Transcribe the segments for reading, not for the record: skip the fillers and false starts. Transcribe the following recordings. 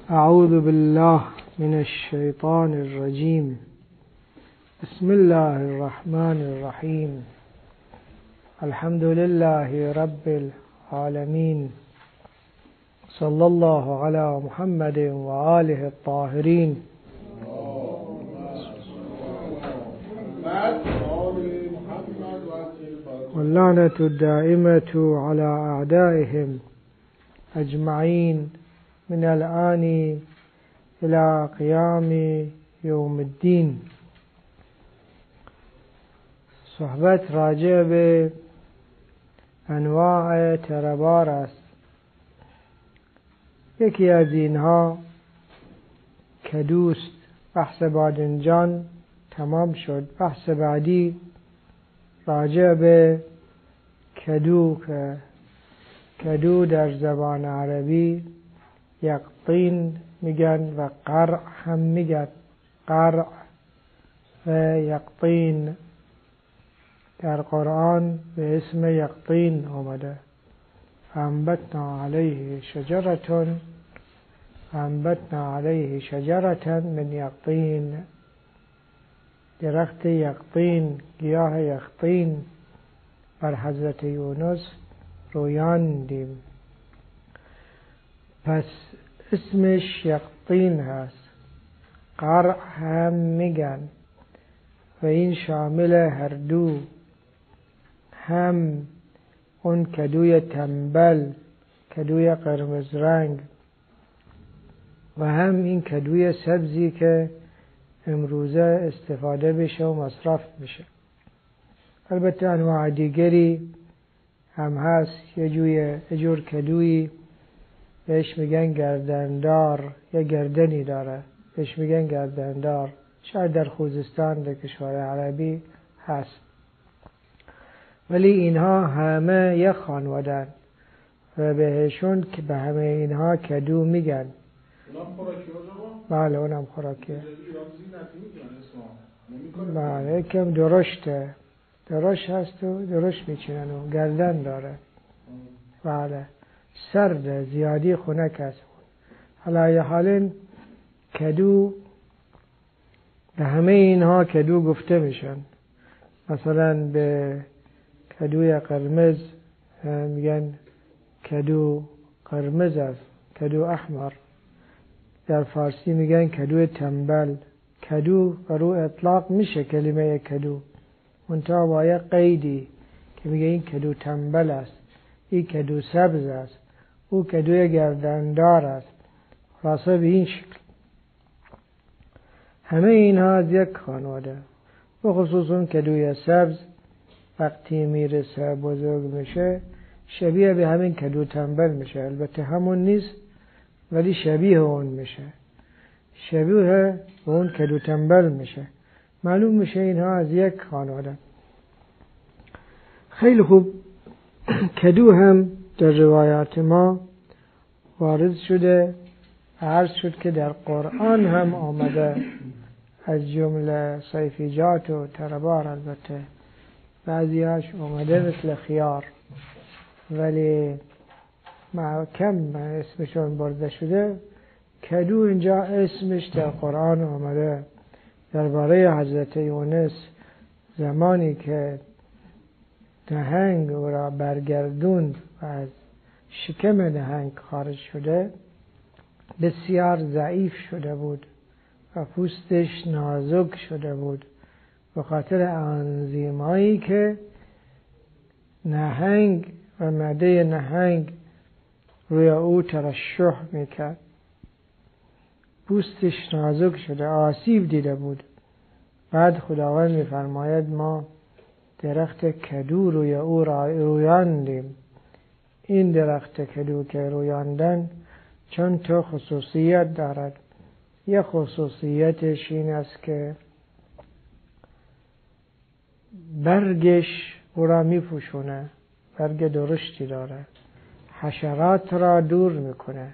أعوذ بالله من الشيطان الرجيم. بسم الله الرحمن الرحيم. الحمد لله رب العالمين، صلى الله على محمد وآله الطاهرين. واللعنة الدائمة على أعدائهم أجمعين من الآن إلى قيام يوم الدين. صحبت راجع به انواع تربار است. یکی از اینها کدوست. بحث بادنجان تمام شد. بحث بعدی راجع به کدو که کدو در زبان عربی یقطین میگن و قرع هم میگن. قرع و یقطین در قرآن به اسم یقطین آمده. فانبتنا علیه شجرة من یقطین. درخت یقطین، گیاه یقطین بر حضرت یونس رویاندیم. پس اسمش یقطین هست. قرع هم میگن و این شامل هر دو، هم اون کدوی تنبل، کدوی قرمز رنگ، و هم این کدوی سبزی که امروزه استفاده بشه و مصرف میشه. البته انواع دیگری هم هست. یه جور کدویی بهش میگن گردندار، یا گردنی داره، بهش میگن گردندار. شاید در خوزستان در کشور عربی هست. ولی اینها همه یک خانوادن و بهشون که به همه اینها کدو میگن. اونم خوراکی ها؟ بله اونم خوراکیه. بله کم درشته، درشت هست و درشت میچینن و گردن داره. بله سرد، زیادی خنک است. حالا یه حال کدو به همه اینها کدو گفته میشن. مثلا به کدوی قرمز میگن کدو قرمز است، کدو احمر. در فارسی میگن کدو تنبل. کدو برو اطلاق میشه کلمه کدو، منتها با یک قیدی که میگه این کدو تنبل است، این کدو سبز است، او کدوی گردندار است. خلاصه به این شکل همه اینها از یک خانواده. و خصوصا کدوی سبز وقتی میرسه بزرگ میشه شبیه به همین کدو تنبل میشه. البته همون نیست ولی شبیه اون میشه، شبیه اون کدو تنبل میشه. معلوم میشه اینها از یک خانواده. خیلی خوب. کدو هم در روایات ما وارد شده. عرض شد که در قرآن هم آمده، از جمله صیفیجات و تربار. البته بعضیاش آمده مثل خیار، ولی کم اسمشون برده شده. کدو اینجا اسمش در قرآن آمده درباره حضرت یونس. زمانی که نهنگ او را برگردوند و از شکم نهنگ خارج شده، بسیار ضعیف شده بود و پوستش نازک شده بود به خاطر انزیمایی که نهنگ و معده نهنگ روی او ترشح میکرد. پوستش نازک شده، آسیب دیده بود. بعد خداوند میفرماید ما درخت کدو روی او رویاندیم. این درخت کدو که رویاندن چند تا خصوصیت دارد. یک خصوصیتش این است که برگش او را میپوشونه، برگ درشتی داره، حشرات را دور میکنه.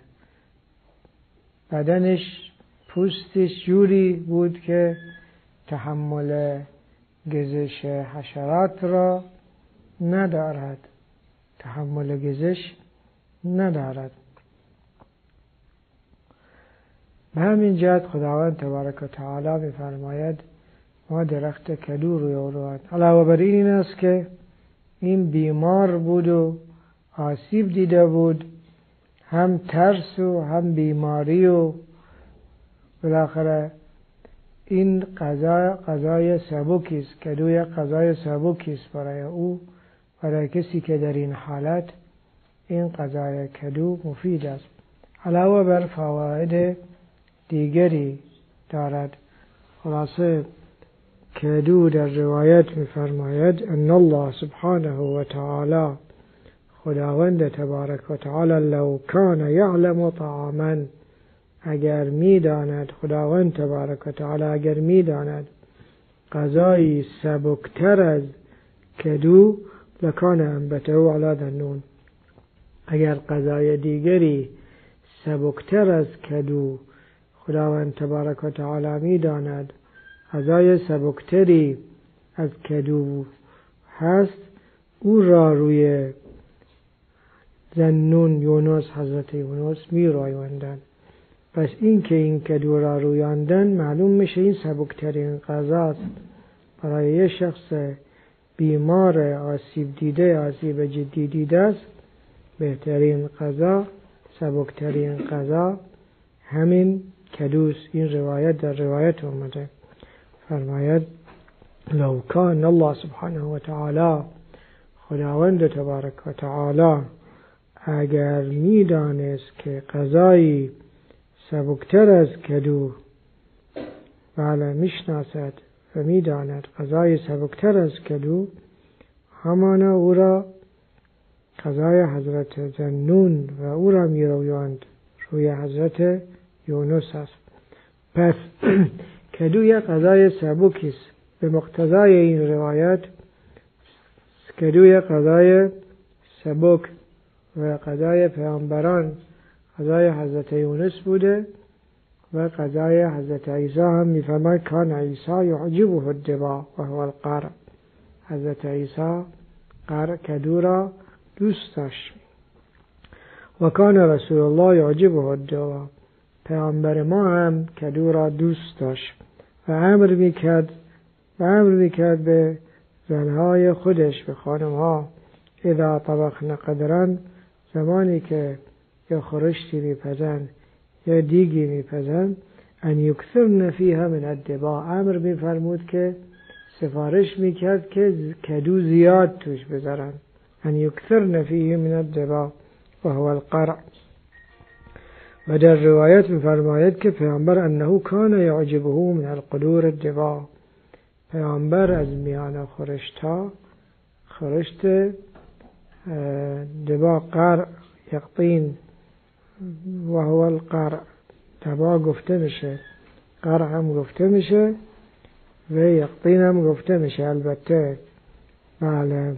بدنش، پوستش جوری بود که تحمل گزش حشرات را ندارد، تحمل گزش ندارد. به همین جهت خداوند تبارک و تعالی می‌فرماید ما درخت کدو روی او. علاوه بر این است که این بیمار بود و آسیب دیده بود، هم ترس و هم بیماری، و بالاخره این قضای سبکی است. کدو یک قضای سبکی است برای او، برای کسی که در این حالت این قضای کدو مفید است. علاوه بر فواید دیگری دارد. خلاصه کدو در روایت می‌فرماید ان الله سبحانه و تعالی، خداوند تبارک و تعالی، لو کان یعلم طعاما، اگر می‌داند، خداوند تبارک و تعالی اگر می‌داند غذایی سبکتر از کدو، لکان انبته علی ذنون، اگر غذای دیگری سبکتر از کدو خداوند تبارک و تعالی می‌داند غذای سبکتری از کدو هست، او را روی ذنون، یونس، حضرت یونس می‌رایاندند. پس این که این کدو را رویاندن، معلوم میشه این سبکترین غذاست برای یه شخص بیمار، آسیب دیده، آسیب جدی دیده است. بهترین غذا، سبکترین غذا همین کدوست. این روایت در روایت اومده. فرماید لو کان الله سبحانه و تعالی، خداوند تبارک و تعالی اگر میدانست که غذایی سبکتر از کدو، بله میشناسد و میداند غذای سبکتر از کدو، همانا او را غذای حضرت ذنون و او را میرویاند روی حضرت یونس است. پس کدو یک غذای سبکی است. به مقتضای این روایت کدو یک غذای سبک و غذای پیامبران غذای حضرت یونس بوده و غذای حضرت عیسی هم میفرماید کان عیسی یعجبه الدبا و هو القرع، حضرت عیسی کدو را دوست داشت. و کان رسول الله یعجبه الدبا، پیامبر ما هم کدو را دوست داشت و امر میکرد به زنهای خودش، به خانمها، اذا طبخن قدرن، زمانی که یا خورشتی میپزن یا دیگی میپزن، ان یکثرن فیها من الدبا، امر میفرمود که سفارش میکرد که کدو زیاد توش بذارن. ان یکثرن فیه من الدبا و هو القرع. و در روایت میفرماید که پیامبر انه کان یعجبه من القدور الدبا، پیامبر از میان خورشت دبا، قرع، یقطین و هو القرع، دبا گفته میشه، قرع هم گفته میشه و یقطین هم گفته میشه. البته بله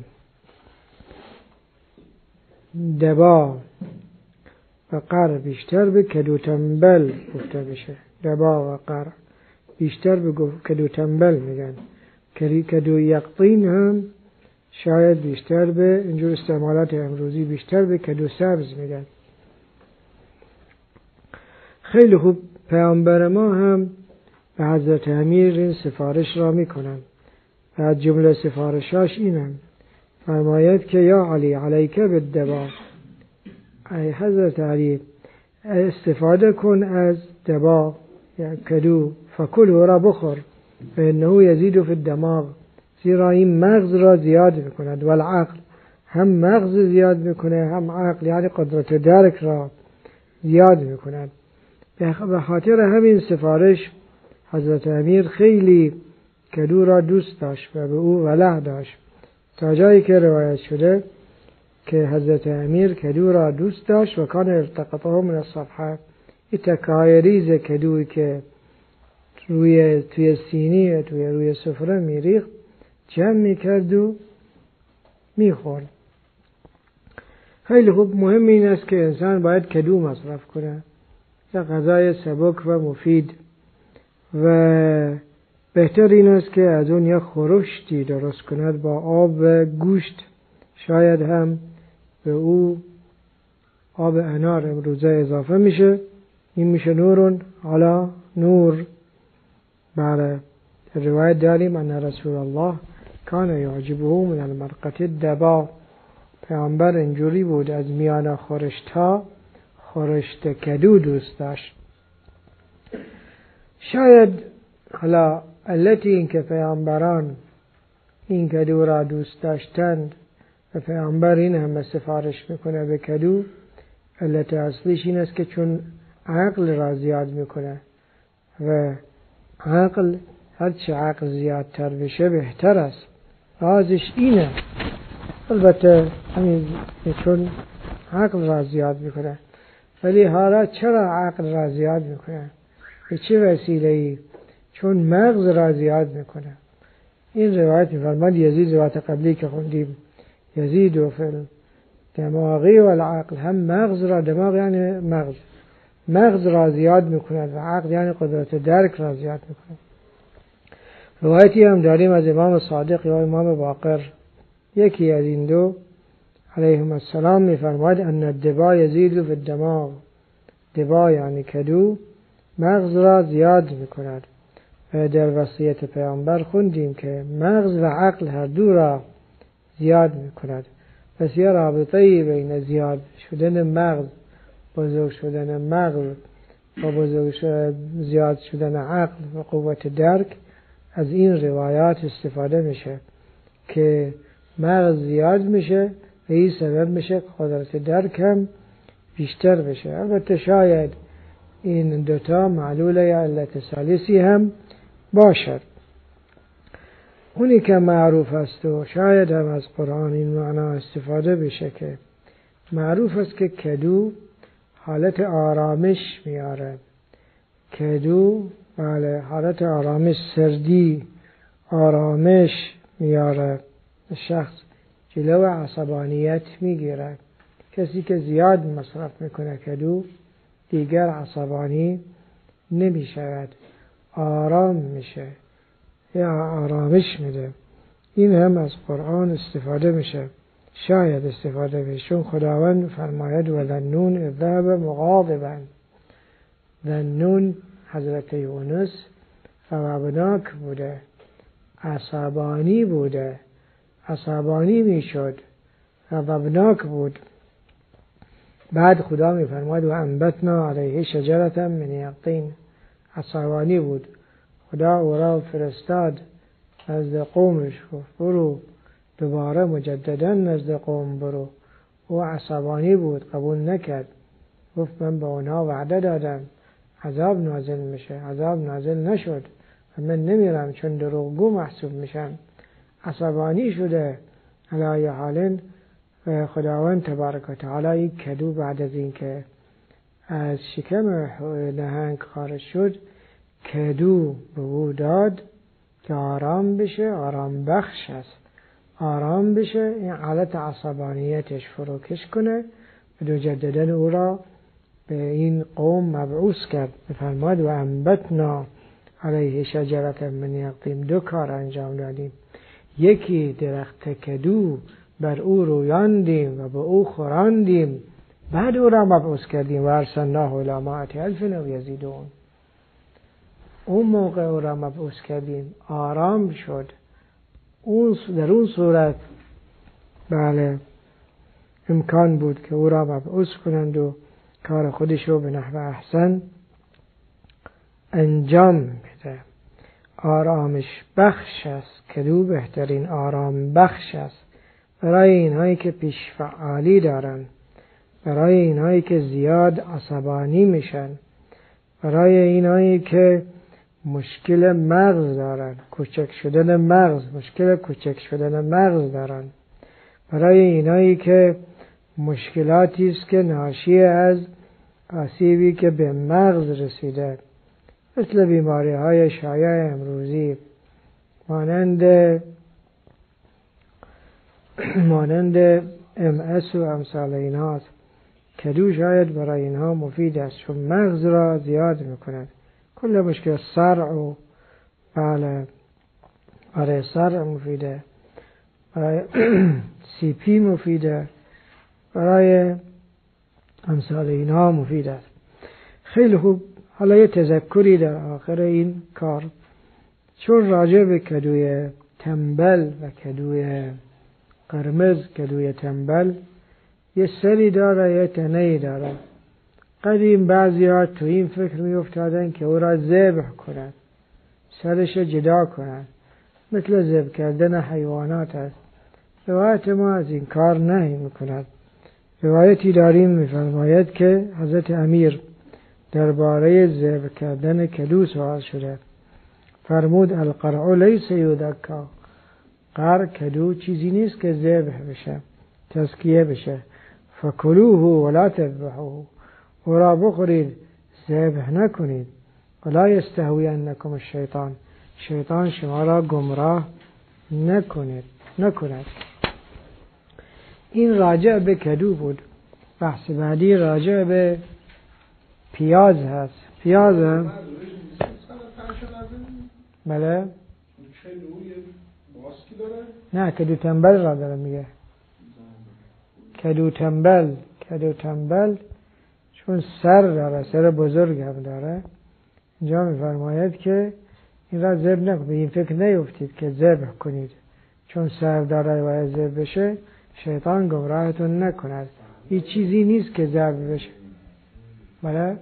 دبا و قرع بیشتر به کدو تنبل گفته میشه. دبا و قرع بیشتر به کدو تنبل میگن. کدو یقطین هم شاید بیشتر به اینجور استعمالات امروزی بیشتر به کدو سبز میگن. خیلی خوب. پیامبر ما هم به حضرت امیر این سفارش را میکنن و از جمله سفارشاش اینم، فرماید که یا علی علیک بالدبا، ای حضرت علی استفاده کن از دبا یا کدو، فکل او را بخور و انه یزید فی الدماغ، زیرا این مغز را زیاد میکند، والعقل، هم مغز زیاد میکنه هم عقل، یعنی قدرت درک را زیاد میکند. به خاطر همین سفارش حضرت امیر خیلی کدو را دوست داشت و به او ولع داشت، تا جایی که روایت شده که حضرت امیر کدو را دوست داشت و کان التقطه من الصفحه، این تکای ریز کدویی که توی سینی روی سفره میریخت جمع میکرد و میخورد. خیلی خوب. مهم این است که انسان باید کدو مصرف کنه، یک غذای سبک و مفید، و بهتر این است که از اون یک خورشتی درست کند با آب و گوشت، شاید هم به او آب انار امروزه اضافه میشه این میشه نورون علی نور. بله روایت داریم ان رسول الله کان یعجبه من المرقة الدبا، پیامبر اینجوری بود از میان خورشت‌ها خورشت کدو دوست داشت. شاید حالا علتی این که پیامبران این کدو را دوست داشتند و پیامبر این همه سفارش میکنه به کدو، علت اصلیش این است که چون عقل را زیاد میکنه و عقل هرچه عقل زیادتر بشه بهتر است. رازش اینه. البته همین چون عقل را زیاد میکنه. ولی حالا چرا عقل را زیاد میکنه؟ به چه وسیله‌ای؟ چون مغز را زیاد میکنه. این روایت میفرماد یزید روایت قبلی که خوندیم یزید و فل دماغی و العقل، هم مغز را، دماغ یعنی مغز را زیاد میکنه و عقل یعنی قدرت درک را زیاد میکنه. روایتی هم داریم از امام صادق یا امام باقر، یکی از این دو علیهم السلام میفرماید ان الدبا یزید فی الدماغ، دبا یعنی کدو مغز را زیاد میکند. و در وصیت پیامبر خوندیم که مغز و عقل هر دو را زیاد میکند. پس یه رابطه‌ای بین زیاد شدن مغز، بزرگ شدن مغز و زیاد شدن عقل و قوت درک از این روایات استفاده میشه که مغز زیاد میشه و این سبب میشه قدرت درک هم بیشتر بشه. البته شاید این دوتا معلول یا علت ثالثی هم باشد. اونی که معروف است و شاید هم از قرآن این معنا استفاده بشه که معروف است که کدو حالت آرامش میاره. کدو بله حالت آرامش، سردی، آرامش میاره. شخص جلو عصبانیت میگیره. کسی که زیاد مصرف میکنه کدو دیگر عصبانی نمیشود، آرام میشه یا آرامش میده. این هم از قرآن استفاده میشه، شاید استفاده میشه، چون خداوند فرماید و ذنون اذ ذهب مغاضبا. ذنون حضرت یونس غضبناک بوده، عصبانی بوده، عصبانی میشد، غضبناک بود. بعد خدا میفرماید و انبتنا علیه شجرة من یقطین، عصبانی بود. خدا او را فرستاد نزد قومش، برو دوباره مجددا نزد قوم برو. او عصبانی بود، قبول نکرد. گفت من به اونها وعده دادم عذاب نازل میشه، عذاب نازل نشد و من نمیرم چون دروغگو محسوب میشم. عصبانی شده. علی حال خداوند تبارک و تعالی این کدو بعد از این که از شکم نهنگ خارج شد کدو به او داد که آرام بشه، آرام بخش است، آرام بشه، این حالت عصبانیتش فروکش کنه و مجددا او را به این قوم مبعوث کرد. بفرماد و انبتنا علیه شجرة من یقطین. دو کار انجام دادیم، یکی درخت کدو بر او رویاندیم و به او خوراندیم، بعد او را مبعوث کردیم و ارسلناه الی مائة الف او یزیدون. اون موقع او را مبعوث کردیم، آرام شد. در اون صورت بله امکان بود که او را مبعوث کنند و کار خودش رو به نحو احسن انجام بده. آرامش بخش است، کدو بهترین آرام بخش است برای اینهایی که پیش فعالی دارن، برای اینهایی که زیاد عصبانی میشن، برای اینهایی که مشکل مغز دارن، کوچک شدن مغز، مشکل کوچک شدن مغز دارن، برای اینهایی که مشکلاتی است که ناشی از آسیبی که به مغز رسیده، مثل بیماری های شایع امروزی مانند MS و امثال اینها است. کدو شاید برای اینها مفید است چون مغز را زیاد میکند. کل مشکل صرع و بله برای صرع مفیده، برای CP مفیده، برای امثال اینها مفید است. خیلی خوب. حالا یه تذکری در آخر این کار، چون راجع به کدوی تنبل و کدوی قرمز، کدوی تنبل یه سری داره یه تنهی داره. قدیم بعضی ها تو این فکر می افتادن که او را ذبح کنند، سرش جدا کنند، مثل ذبح کردن حیوانات است. روایت ما از این کار نهی میکند. روایتی داریم میفرماید که حضرت امیر درباره ذبح کردن کدو سوال شده، فرمود القرع لیس یذکا، قرع کدو چیزی نیست که ذبح بشه، تزکیه بشه. فکلوه ولا تذبحوه، او را بخورید، ذبح نکنید. ولا یستهوینکم الشیطان، شیطان شما را گمراه نکند. این راجع به کدو بود. بحث بعدی راجع به پیاز هست. پیاز هم بله نه، کدو تنبل را داره میگه. کدو تنبل چون سر داره، سر بزرگ هم داره، اینجا میفرماید که این را ذبح نکنید. به این فکر نیفتید که ذبح کنید، چون سر داره و ذبح بشه شیطان گمراهتون نکند. این چیزی نیست که ذبح بشه. بله؟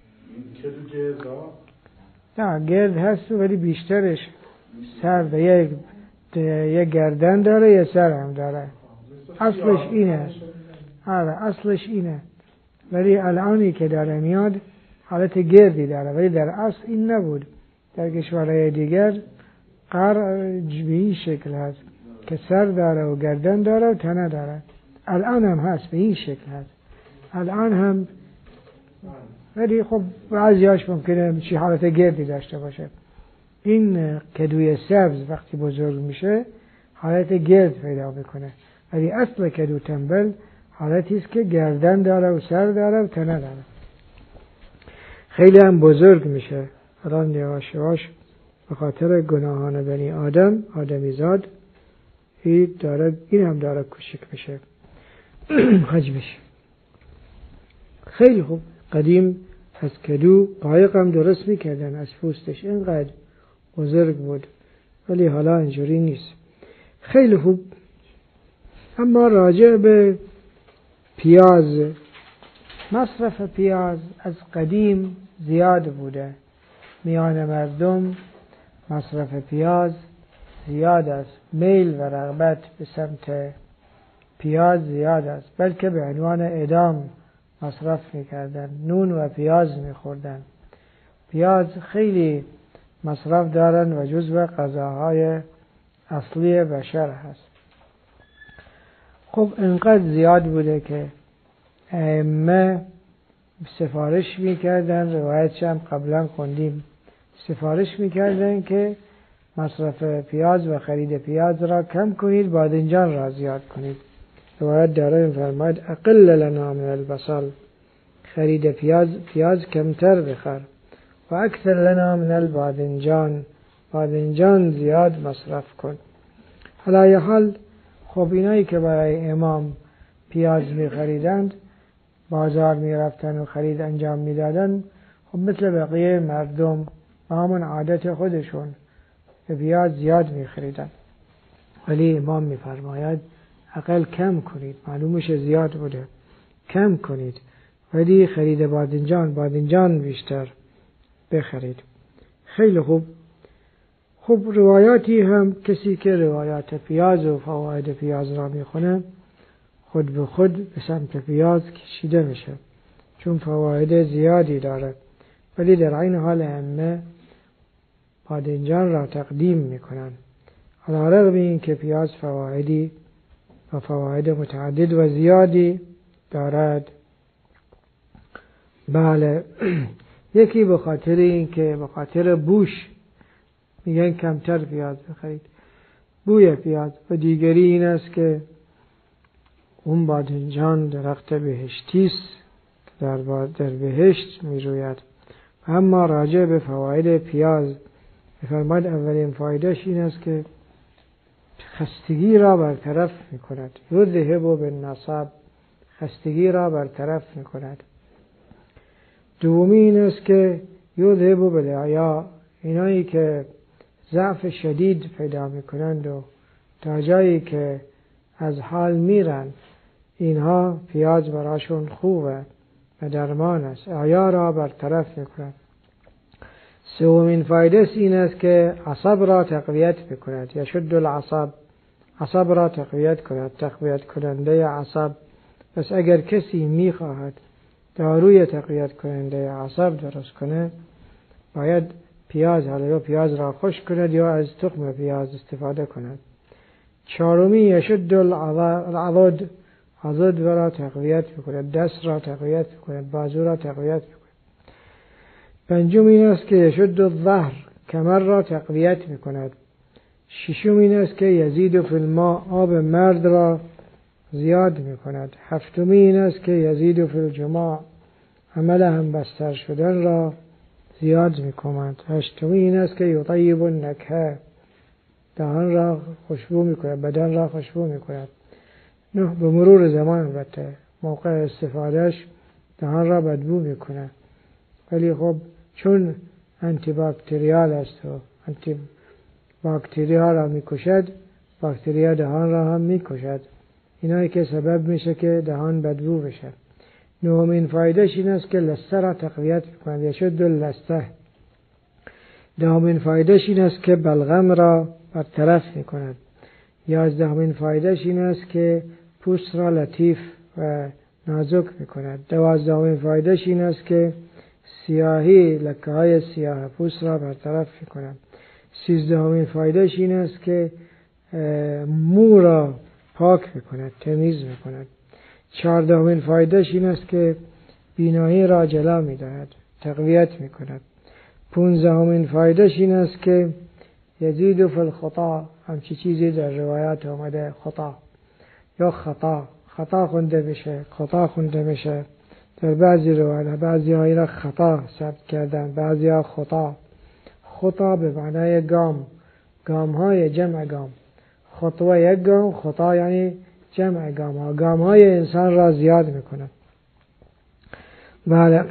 نه، گرد هست ولی بیشترش سر داره. یک گردن داره، یه سر هم داره. اصلش اینه. اصلش اینه. ولی الانی که داره میاد حالت گردی داره، ولی در اصل این نبود. در کشورهای دیگر قرع به این شکل هست که سر داره و گردن داره و تنه داره. الان هم هست به این شکل هست. الان هم، ولی خب بعضیاش ممکنه چی حالت گردی داشته باشه. این کدوی سبز وقتی بزرگ میشه حالت گرد پیدا میکنه، ولی اصل کدو تنبل حالتی است که گردن داره و سر داره و تنه داره. خیلی هم بزرگ میشه. الان یواش یواش به خاطر گناهان بنی آدمیزاد این هم داره کوچک میشه، حجمش. خیلی خوب. قدیم از کدو قایق هم درست میکردن از پوستش، اینقدر بزرگ بود، ولی حالا اینجوری نیست. خیلی خوب. اما راجع به پیاز، مصرف پیاز از قدیم زیاد بوده. میان مردم مصرف پیاز زیاد است. میل و رغبت به سمت پیاز زیاد است، بلکه به عنوان ادام مصرف میکردن. نون و پیاز میخوردن. پیاز خیلی مصرف دارن و جزو غذاهای اصلی بشر هست. خب اینقدر زیاد بوده که ائمه سفارش میکردن، روایتش هم قبلا خوندیم، سفارش میکردن که مصرف پیاز و خرید پیاز را کم کنید، بادنجان را زیاد کنید. روایت داره می‌فرماید اقل لنا من البصل، خرید پیاز کمتر بخر، و اکثر لنا من البادنجان، بادنجان زیاد مصرف کن. حالا یه حال خب اینایی که برای امام پیاز می‌خریدند، بازار می‌رفتن و خرید انجام می‌دادن، خب مثل بقیه مردم با همون عادت خودشون پیاز زیاد می‌خریدن. ولی امام می‌فرماید اقل کم کنید، معلومش زیاد بوده، کم کنید، ولی خرید بادنجان بیشتر بخرید. خیلی خوب. خب روایاتی هم کسی که روایات پیاز و فواید پیاز را میخونه خود به خود به سمت پیاز کشیده میشه، چون فواید زیادی داره. ولی در این حال ائمه بادنجان را تقدیم میکنن، علی رغم این که پیاز فوایدی و فواید متعدد و زیادی دارد. بله. یکی به خاطر این که به خاطر بوش میگن کمتر پیاز بخرید، بوی پیاز، و دیگری این است که اون بادنجان درخت بهشتیست که در بهشت میروید. اما راجع به فواید پیاز می‌فرماید اولین فایدهش این است که خستگی را برطرف می‌کند. یذهب بالنصب، خستگی را برطرف می‌کند. دومی این است که یذهب بالعیا، اینایی که ضعف شدید پیدا میکنند و تا جایی که از حال میرن، اینها پیاز براشون خوبه و درمان است، اعیا را برطرف میکند. سومین فایده این است که عصب را تقویت میکند، یشد العصب، عصب را تقویت کند، تقویت کننده عصب. پس اگر کسی میخواهد داروی تقویت کننده عصب درست کنه، باید پیاز، حالا یا پیاز را خشک کند یا از تخم پیاز استفاده کند. چهارمی یشد العضد، عضد را تقویت میکند، دست را تقویت میکند، بازو را تقویت میکند. پنجم این است که یشد الظهر، کمر را تقویت میکند. ششم این است که یزید فی الماء، آب مرد را زیاد میکند. هفتم این است که یزید فی الجماع، عمل همبستر شدن را زیاد میکند. هشتم این است که یطیب النکهه، دهان را خوشبو میکند، بدن را خوشبو میکند. نه، به مرور زمان البته موقع استفادهش دهان را بدبو میکنه، ولی خب چون آنتی باکتریال است و آنتی باکتریا را میکشد، باکتریا دهان را هم میکشد. اینایی که سبب میشه که دهان بدبو بشه. نهمین فایدهش این است که لثه را تقویت میکند، یشد اللثه. دهمین فایدهش این است که بلغم را برطرف میکند. 11مین فایدهش این است که پوست را لطیف و نازک میکند. 12مین فایدهش این است که سیاهی، لکه های سیاه پوست را برطرف میکند. 13مین فایدهش این است که مو را پاک میکند، تمیز میکند. 14مین فایدهش این است که بینایی را جلا میدهد، تقویت میکند. 15مین فایدهش این است که یزید فی الخطا، همچی چیزی در روایات آمده، خطا یا خطا خونده میشه، خطا خونده میشه. در بعضی روایات بعضی هایی را خطا ثبت کردن، بعضی ها خطا به معنای گام های جمع گام، خطوه یک گام، خطا یعنی جمع گام های انسان را زیاد میکنه. بله.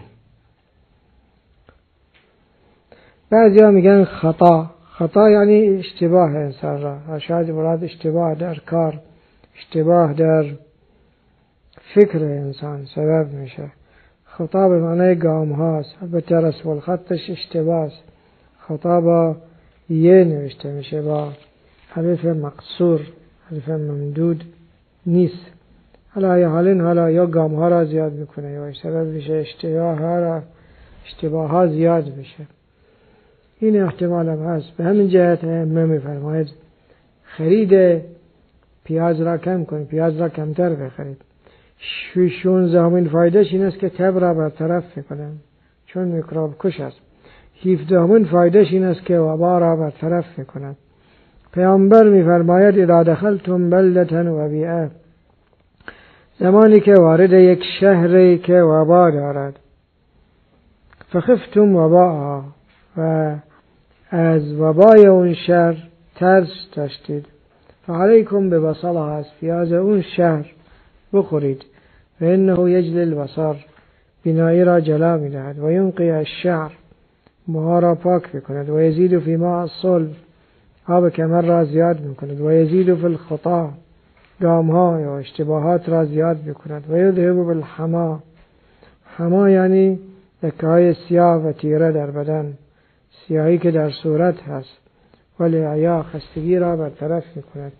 بعضی ها میگن خطا یعنی اشتباه انسان را، شاید مراد اشتباه در کار، اشتباه در فکر انسان سبب میشه. خطا به معنی گام هاست، البته رسم الخطش اشتباه است. خطا با یه نوشته میشه، با حرف مقصور، حرف ممدود نیست. حالا یا گام ها را زیاد میکنه یا سبب میشه اشتباه ها زیاد میشه. این احتمال هم هست. به همین جهت میفرماید خرید پیاز را کم کنید، پیاز را کمتر بخرید. 16مین فایدهش این است که تب را برطرف میکنه، چون میکروب کش است. 17مین فایدهش این است که وبا را برطرف میکند. پیامبر میفرماید اذا دخلتم بلدة وبیئة، زمانی که وارد یک شهری که وبا دارد، فخفتم وباء، و از وبای اون شهر ترس داشتید، فعلیکم ببصلها، از پیاز اون شهر بخورید، و انه یجلی البصر، بینایی را جلا می‌دهد، و ینقی الشعر، موها را پاک می‌کند، و یزید فی ماء الصلب، آب کمر را زیاد می‌کند، و یزید فی الخطا، گام‌ها یا اشتباهات را زیاد می‌کند، و یذهب بالحما، حما یعنی لکه‌های سیاه و تیره در بدن، سیاهی که در صورت هست، ولی عیا، خستگی را برطرف می‌کند.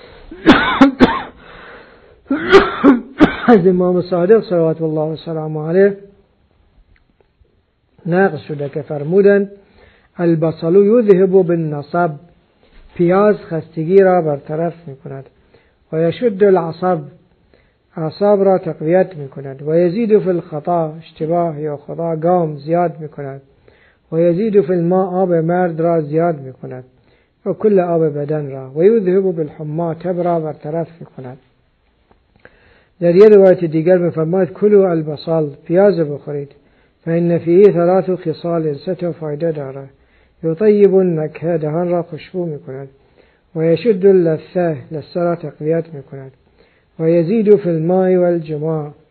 از امام صادق صلوات الله و سلام علیه نقل شده که فرمودند البصل یذهب بالنصب، پیاز خستگی را برطرف می‌کند، و یشد العصب، اعصاب را تقویت می‌کند، و یزید فی الخطا، اشتباه یا خطا گام زیاد می‌کند، و یزید فی الماء، آب مرد را زیاد می‌کند و کل آب بدن را، و یذهب بالحما، تب را برطرف می‌کند. در یه روایت دیگر می‌فرماید کلوا البصل، پیاز بخورید، فإن فیه ثلاث خصال، سه فایده دارد. یطیب النکهه، دهان را خوشبو می‌کند، و یشد اللثه، لثه را تقویت می‌کند، و یزید فی الماء والجماع،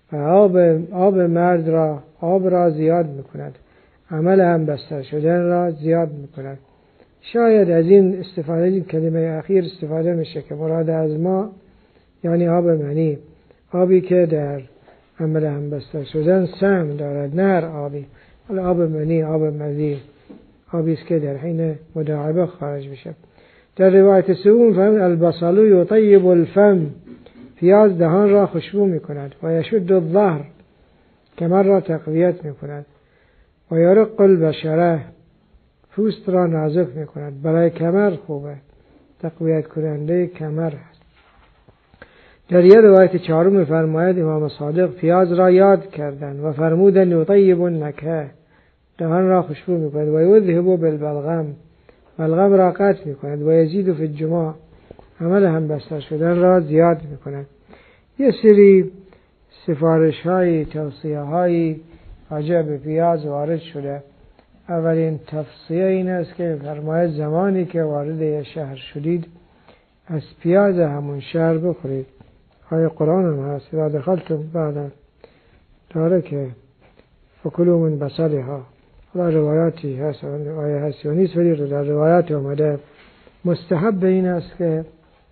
و آب مرد را آب را زیاد میکند، عمل هم بستر شدن را زیاد میکند. شاید از این استفاده، این کلمه اخیر استفاده میشه که مراد از ما یعنی آب منی، آبی که در عمل هم بستر شدن سهم دارد، نه هر آبی. حالا آب منی، آب مزی، آبی است که در حین مداعبه خارج میشه. در روایت سوم فهم البصل یطیب الفم، پیاز دهان را خوشبو میکند. و یشد الظهر، کمر را تقویت میکند. و یرق البشره، پوست را نازک میکند. برای کمر خوبه، تقویت کننده کمر است. در یه روایت چهارم میفرماید امام صادق پیاز را یاد کردن و فرمودن یطیب النکه، دهان را خوشبو میکند. و یذهب بالبلغم، بلغم را قطع میکند. و یزید فی الجماع، عمل هم بستر شدن را زیاد میکند. یه سری سفارش های، توصیه های راجع به پیاز وارد شده. اولین توصیه این است که فرماید زمانی که وارد یه شهر شدید از پیاز همون شهر بخورید. آیه قرآن هم هست اذا دخلتم، بعد داره که فکلوا من بصلها. حالا روایاتی هست، آیه هست یا نیست، ولی در روایات اومده مستحب این است که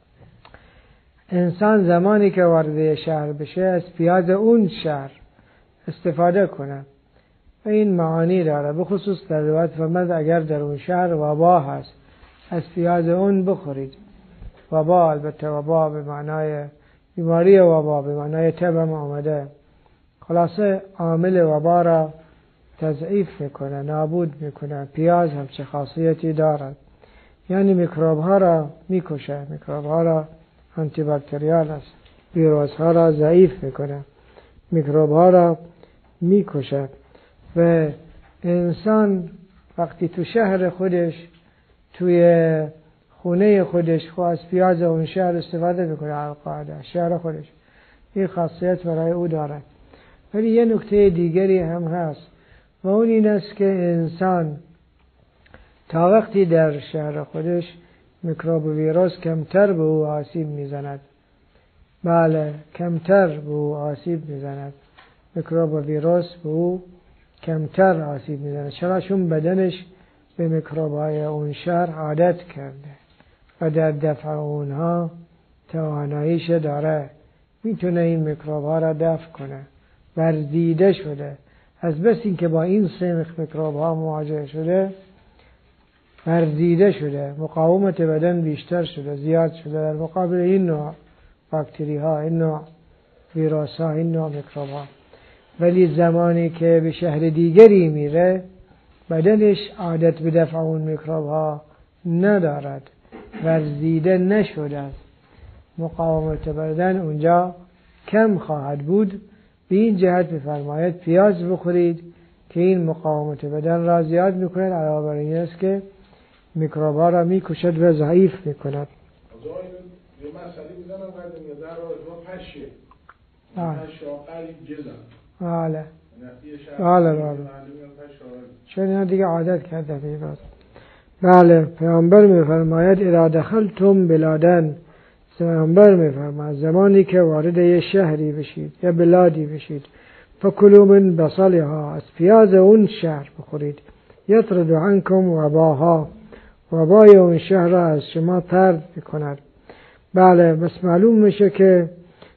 انسان زمانی که وارد شهر بشه از پیاز اون شهر استفاده کنه. و این معانی داره، بخصوص در روایت فرمود اگر در اون شهر وبا هست از پیاز اون بخورید. وبا، البته وبا به معنای بیماری، وبا به معنای تبم آمده. خلاصه عامل وبا را تضعیف میکنه، نابود میکنه. پیاز هم چه خاصیتی دارد، یعنی میکروب ها را میکشه، میکروب ها را آنتی باکتریال است، ویروس ها را ضعیف میکنه، میکروب ها را میکشه. و انسان وقتی تو شهر خودش، توی خونه خودش خود از پیاز اون شهر استفاده میکنه، القاعده شهر خودش این خاصیت برای او داره. ولی یه نکته دیگری هم هست و اون این است که انسان تا وقتی در شهر خودش میکروب و ویروس کمتر به او آسیب میزند. بله، کمتر به او آسیب میزند. میکروب و ویروس به او کمتر آسیب میزند. چرا؟ چون بدنش به میکروب‌های اون شهر عادت کرده و در دفع اونها تواناییش داره، میتونه این میکروب‌ها را دفع کنه. ورزیده شده، از بس این که با این سنخ میکروب‌ها مواجه شده ورزیده شده، مقاومت بدن بیشتر شده، زیاد شده در مقابل این نوع باکتری ها، این نوع ویروس ها، این نوع میکروب ها. ولی زمانی که به شهر دیگری میره بدنش عادت به دفع اون میکروب ها ندارد، ورزیده نشده است، مقاومت بدن اونجا کم خواهد بود. به این جهت بفرماید پیاز بخورید که این مقاومت بدن را زیاد میکند، علاوه بر این است که میکروب‌ها را میکشد و ضعیف میکند. یه مسئله بودم قدیم یه در راه پشه قریب جزم. بله. چون اینا دیگه عادت کرده بیباز. بله، پیامبر میفرماید اذا دخلتم بلادن، پیامبر میفرماید زمانی که وارد یه شهری بشید یا بلادی بشید فکلوا من بصلها، از پیاز اون شهر بخورید. یطرد عنکم وباها، وبای اون شهر را از شما طرد میکند. بله، بس معلوم میشه که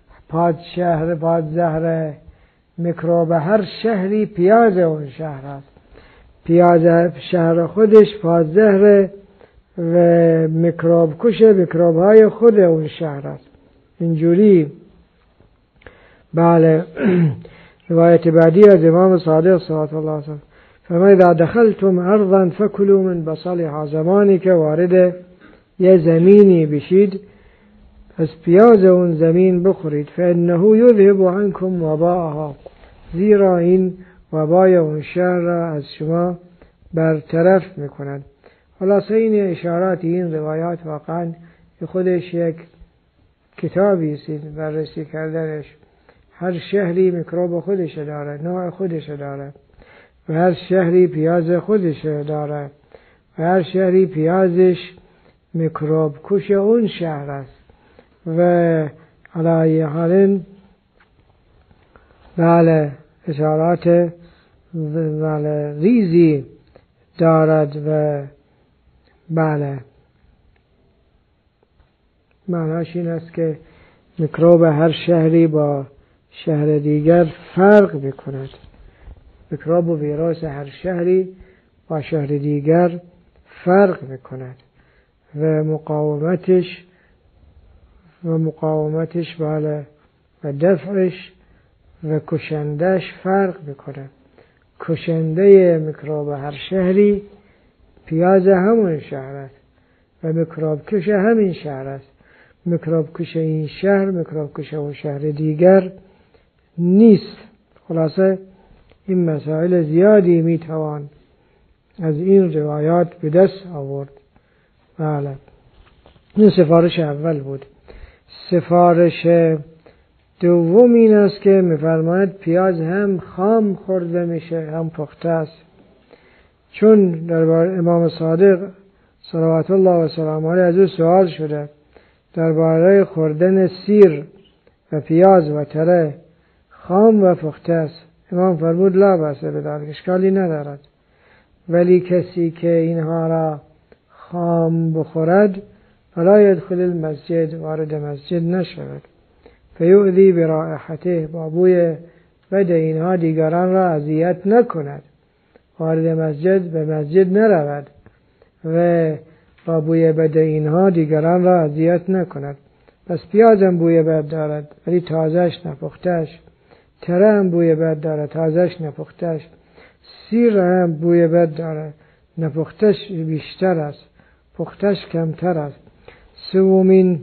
پادزهر میکروب هر شهری پیاز اون شهر است. پیاز شهر خودش پادزهر و میکروب کشه میکروب های خود اون شهر است. اینجوری. بله. روایت بعدی از امام صادق صلوات الله علیه فما اذا دخلتم ارضا فکلوا من بصلها، زمانی که وارد یه زمینی بشید از پیاز اون زمین بخورید. فانه یذهب عنکم وباءها، زیرا این وبای اون شهر را از شما برطرف میکند. خلاصه این اشارات این روایات واقعا خودش یک کتابی است بررسی کردنش. هر شهری میکروب خودش داره، نوع خودش داره و هر شهری پیاز خودش داره و هر شهری پیازش میکروب کش اون شهر است. و علی حال بله اشارات بله ریزی دارد و بله معناش این است که میکروب هر شهری با شهر دیگر فرق میکند. میکروب و ویروس هر شهری با شهر دیگر فرق میکند و مقاومتش بله و دفعش و کشندش فرق میکند. کشنده میکروب هر شهری پیاز همون شهر است و میکروب کش همین شهر است. میکروب کش این شهر میکروب کش اون شهر دیگر نیست. خلاصه این مسائل زیادی میتوان از این روایات به دست آورد. بله این سفارش اول بود. سفارش دوم این است که میفرماید پیاز هم خام خورده میشه هم پخته است. چون درباره امام صادق صلوات الله و سلامه علیه از او سوال شده درباره خوردن سیر و پیاز و تره خام و پخته است. امام فرمود لا بأس بذلک، اشکالی ندارد، ولی کسی که اینها را خام بخورد فلا يدخل المسجد، وارد مسجد نشود، فیؤذی برائحته، با بوی بد اینها دیگران را اذیت نکند، وارد مسجد به مسجد نرود و با بوی بد اینها دیگران را اذیت نکند. پس پیاز هم بوی بد دارد ولی تازهش نپختهش، تره هم بوی بد دارد تازهش نپختهش، سیر هم بوی بد دارد نپختهش بیشتر است پختهش کمتر است. سومین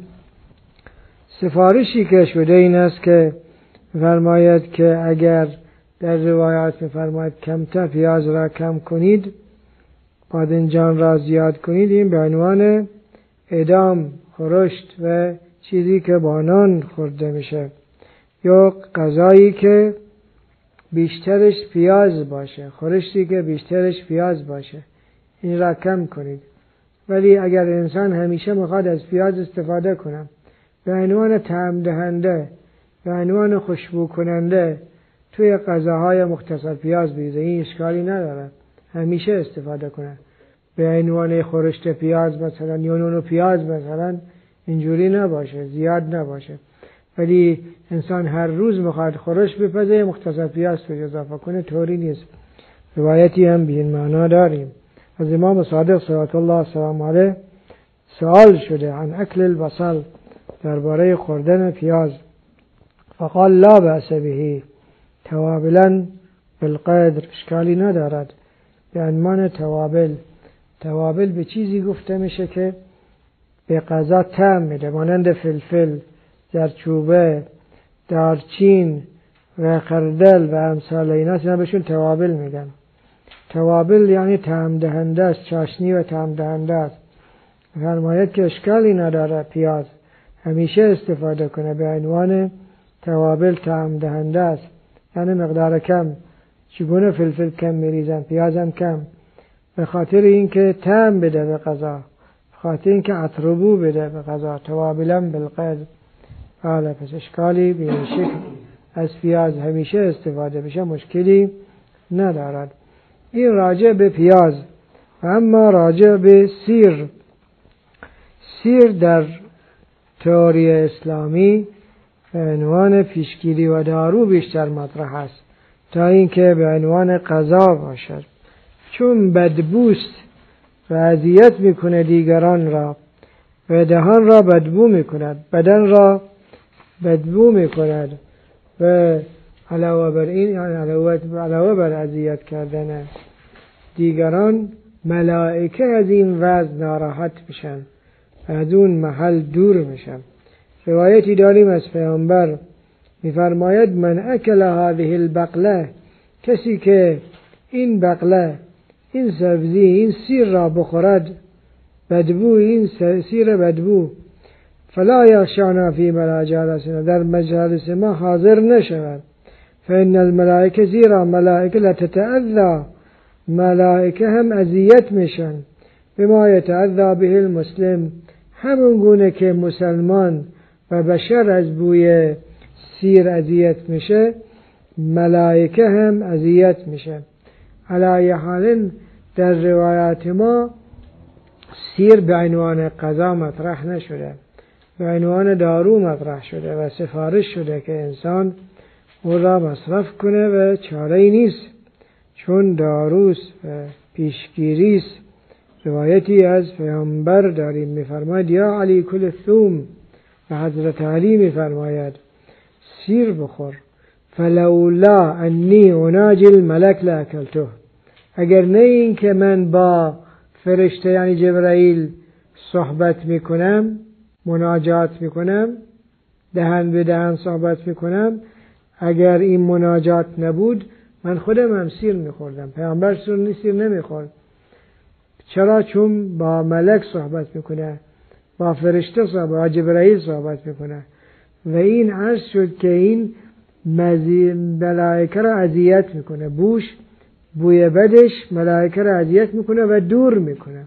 سفارشی که شده این است که فرماید که اگر در روایات می‌فرماید کمتر پیاز را کم کنید بادنجان را زیاد کنید، این به عنوان ادام خورشت و چیزی که با نان خورده میشه یا غذایی که بیشترش پیاز باشه، خورشتی که بیشترش پیاز باشه، این را کم کنید. ولی اگر انسان همیشه میخواد از پیاز استفاده کنه به عنوان طعم دهنده، به عنوان خوشبو کننده توی غذاهای مختصر پیاز بیزه، این اشکالی نداره، همیشه استفاده کنه. به عنوان خورشت پیاز مثلا یا نون پیاز مثلا اینجوری نباشه، زیاد نباشه. ولی انسان هر روز میخواد خورشت بپزه مختصر پیاز توی اضافه کنه، طوری نیست. روایتی هم به این معنا داریم. از امام صادق صلوات الله سلام علیه سوال شده عن اکل البصل، درباره خوردن پیاز، فقال لا بأس به توابلا بالقدر، اشکالی ندارد. به عنوان توابل به چیزی گفته میشه که به غذا طعم میده، مانند فلفل، زردچوبه، دارچین و خردل و امثال اینا بهشون توابل میگن. توابل یعنی طعم دهنده است، چاشنی و طعم دهنده است. فرماید که اشکالی نداره پیاز همیشه استفاده کنه به عنوان توابل طعم دهنده است، یعنی مقدار کم. چگونه فلفل کم میریزن پیاز هم کم، به خاطر اینکه طعم بده به غذا، به خاطر اینکه عطربو بده به غذا. توابلا بالقدر. حالا پس اشکالی به این شکل از پیاز همیشه استفاده بشه مشکلی ندارد. این راجع به پیاز. اما راجع به سیر در تئوری اسلامی به عنوان پیشگیری و دارو بیشتر مطرح است تا اینکه به عنوان غذا باشد، چون بدبوست و اذیت میکنه دیگران را و دهان را بدبو میکند، بدن را بدبو میکند و علاوه بر این علاوه بر اذیت کردن دیگران ملائکه از این وضع ناراحت میشن و از اون محل دور میشن. روایتی داریم از پیامبر میفرماید من اکل هذه البقله، کسی که این بقله، این سبزی، این سیر را بخورد، بدبو این سیر بدبو، فلا یخشانا فی مجالسنا، در مجالس ما حاضر نشود، فإن الملائکه، زیرا ملائکه لتتأذی، ملائکه هم اذیت میشن، بما یتأذی به المسلم، همون گونه که مسلمان و بشر از بوی سیر اذیت میشه، ملائکه هم اذیت میشه. علی حال در روایات ما سیر به عنوان غذا مطرح نشده، به عنوان دارو مطرح شده و سفارش شده که انسان او را مصرف کنه و چاره‌ای نیست، چون داروست و پیشگیریست. روایتی از پیامبر داریم میفرماید یا علی کل ثوم، و حضرت علی میفرماید سیر بخور، فلولا انی اناجی الملک لاکلته، اگر نه این که من با فرشته یعنی جبرائیل صحبت میکنم، مناجات میکنم، دهن به دهن صحبت میکنم، اگر این مناجات نبود من خودم هم سیر میخوردم. پیامبر سیر نمیخورد. چرا؟ چون با ملک صحبت میکنه، با فرشته صحبت، با جبرائیل صحبت میکنه و این عرض شد که این ملائکه را اذیت میکنه. بوی بدش ملائکه را اذیت میکنه و دور میکنه.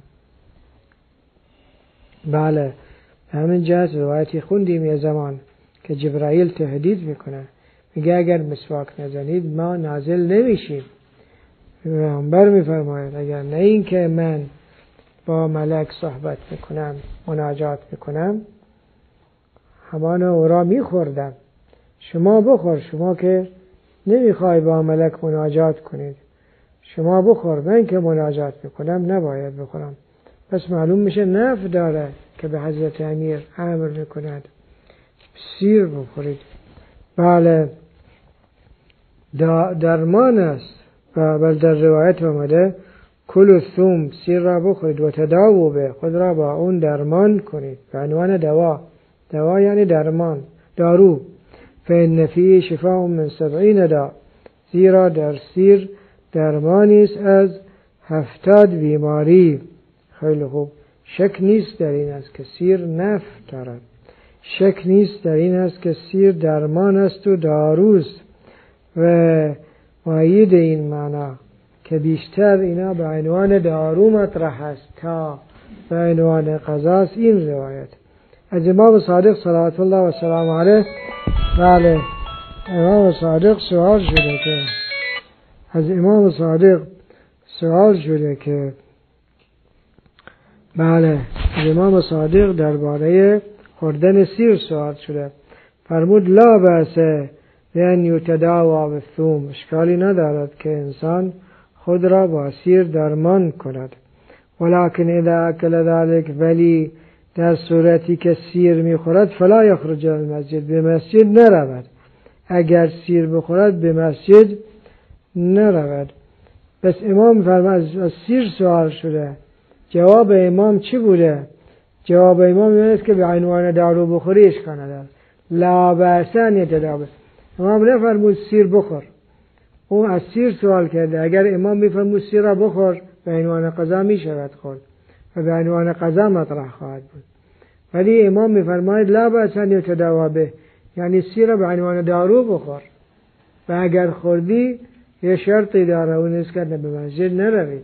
بله، همین جهت روایتی خوندیم یه زمان که جبرائیل تهدید میکنه، میگه اگر مسواک نزنید ما نازل نمیشیم. پیامبر میفرماید اگر نه این که من با ملک صحبت میکنم، مناجات میکنم، همان او را میخوردم. شما بخور، شما که نمیخوای با ملک مناجات کنید، شما بخور، من که مناجات میکنم نباید بخورم. پس معلوم میشه نفع داره که به حضرت امیر امر میکند سیر بخورید. بله، درمان است. بل در روایت آمده کل ثوم، سیر را بخورید و تداووا به، خود را با اون درمان کنید به عنوان دوا. دوا یعنی درمان، دارو. فإن فیه شفاء من 70 داء، زیرا در سیر درمانی است از 70 بیماری. خیلی خوب. شک نیست در این است که سیر نفع دارد، شک نیست در این است که سیر درمان است و داروست و مؤید این معنا که بیشتر اینا به عنوان دارو مطرح است تا به عنوان غذاست. این روایت از امام صادق صلوات الله و سلام علیه. بله، امام صادق سوال شده که از امام صادق سوال شده که بله، از امام صادق درباره خوردن سیر سوال شده. فرمود لا بأس لأن یتداوی بالثوم، اشکالی ندارد که انسان خود را با سیر درمان کند. ولکن اذا اکل ذلك، ولی در صورتی که سیر میخورد فلا یخرج المسجد، به مسجد نرود. اگر سیر بخورد به مسجد نرود. بس امام فرمود از سیر سوال شده، جواب امام چی بوده؟ جواب امام این است که به عنوان دارو بخوری اشکال نداره. لا بأس ان یتداوی. امام نفرمود سیر بخور، اون از سیر سوال کرده. اگر امام میفرمود سیر را بخور به عنوان غذا میشود خورد و به عنوان غذا مطرح خواهد بود. ولی امام میفرماید لا بأس ان یتداوی به، یعنی سیر را به عنوان دارو بخور و اگر خوردی یه شرطی داره، اون است که به مسجد نروید.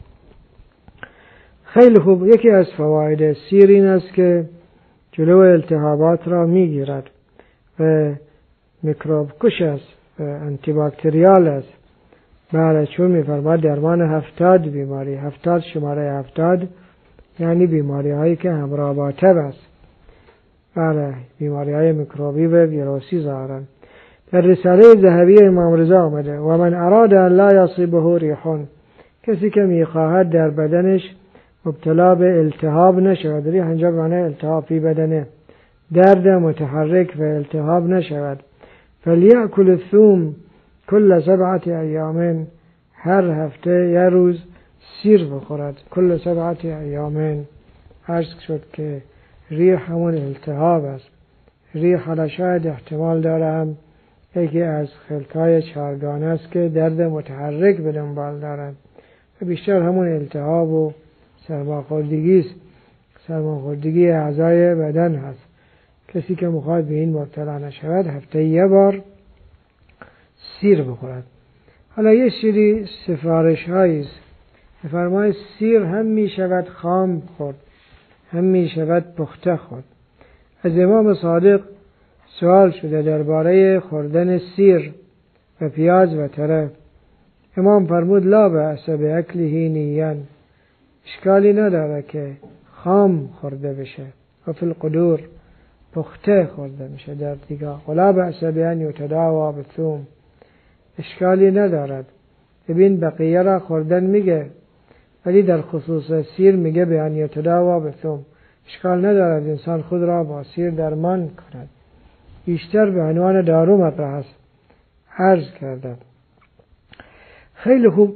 خیلی خوب. یکی از فواید سیر این است که جلو التهابات را میگیرد و میکروب کش است و انتی باکتریال است. بله، چون میفرماید درمان 70 بیماری. 70 شماره 70 یعنی بیماری هایی که همراه با تب است. بله، بیماری های میکروبی و ویروسی ظاهرا. در رساله ذهبی امام رضا آمده و من اراد ان لا یصیبه ریحون، کسی که میخواهد در بدنش مبتلا به التهاب نشود. ریح اینجا معنی التهاب فی بدنه، درد متحرک و التهاب نشود. فلیأکل الثوم کل 7 ایام، هر هفته یه روز سیر بخورد. کل 7 ایام عرض شد که ریح همون التهاب است. ریح حالا شاید احتمال داره هم یکی از خلطای چارگانه است که درد متحرک به دنبال دارد و بیشتر همون التهاب و سرماخوردگی است. سرماخوردگی اعضای بدن هست. کسی که میخواد به این مبتلا نشود هفته یه بار سیر بخورد. حالا یه سری سفارش هاییست. فرمای سیر هم می شود خام خورد، هم می شود پخته خورد. از امام صادق سوال شده درباره خوردن سیر و و پیاز و تره. امام فرمود لا بأس بأکله نیاً، اشکالی نداره که خام خورده بشه و فی القدور پخته خورده بشه در دیگاه. ولا بأس بأن یتداوی بالثوم، اشکالی ندارد. ببین بقیه را خوردن میگه، ولی در خصوص سیر میگه بأن یتداوی بالثوم. اشکال ندارد انسان خود را با سیر درمان کند، بیشتر به عنوان دارو مطرح است. عرض کردم خیلی خوب.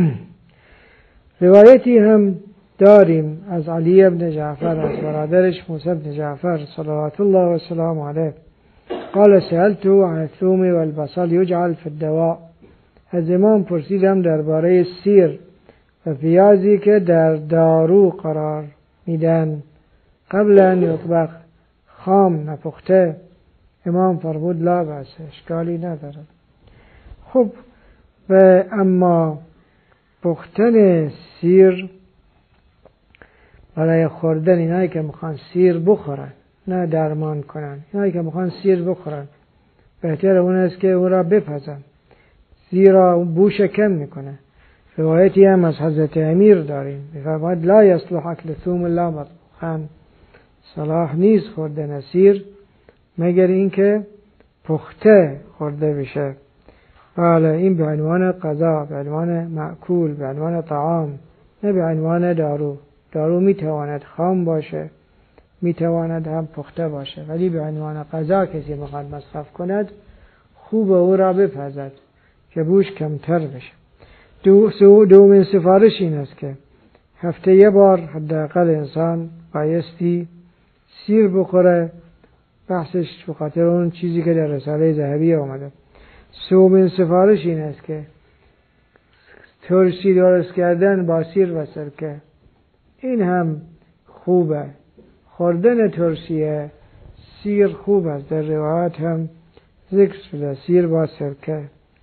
روایتی هم داریم از علی ابن جعفر از برادرش موسی ابن جعفر صلوات الله و سلام علیه قال سألته عن الثوم والبصل یجعل فی الدواء. از امام پرسیدم درباره سیر و پیازی که در دارو قرار میدن قبل ان یطبخ، خام نپخته. امام فرمود لا بأس، اشکالی ندارد. خب و اما پختن سیر برای خوردن، اینایی که میخوان سیر بخورن نه درمان کنن، اینایی که میخوان سیر بخورن بهتر اون است که اون را بپزن، زیرا اون بوش کم میکنه. روایتی هم از حضرت امیر داریم میفرماید لا یصلح اکل ثوم الا مطبوخا، صلاح نیست خوردن سیر مگر اینکه پخته خورده بشه. بله، این به عنوان غذا، به عنوان مأکول، به عنوان طعام، نه به عنوان دارو. دارو میتواند خام باشه، میتواند هم پخته باشه، ولی به عنوان غذا کسی میخواد مصرف کند خوب او را بپزد که بوش کمتر بشه. دومین سفارش این است که هفته یه بار حداقل انسان بایستی سیر بخوره. بحثش به خاطر اون چیزی که در رساله ذهبی آمده. سومین سفارش این است که ترشی درست کردن با سیر و سرکه، این هم خوبه. خوردن ترشی سیر خوب است، در روایت هم ذکر شده سیر با سرکه.